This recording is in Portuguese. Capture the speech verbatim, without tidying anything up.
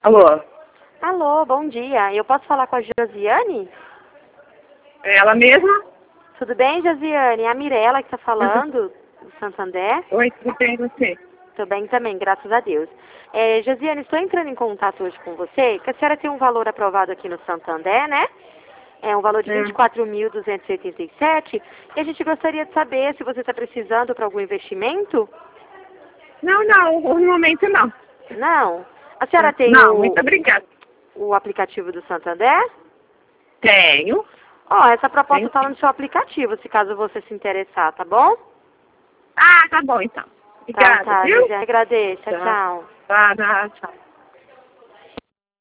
Alô? Alô, bom dia. Eu posso falar com a Josiane? É ela mesma? Tudo bem, Josiane? É a Mirella que está falando, do Santander. Oi, tudo bem você? Tudo bem também, graças a Deus. É, Josiane, estou entrando em contato hoje com você, que a senhora tem um valor aprovado aqui no Santander, né? É um valor de É. vinte e quatro mil duzentos e oitenta e sete. E a gente gostaria de saber se você está precisando para algum investimento. Não, não, no momento não. Não? A senhora tem Não, o, muito obrigada. o aplicativo do Santander? Tenho. Ó, essa proposta Tenho. está no seu aplicativo, se caso você se interessar, tá bom? Ah, tá bom então. Tá, Obrigada, tá, viu? Josiane. Agradeço. Tchau, Tá. tchau. Tá, tá, tchau.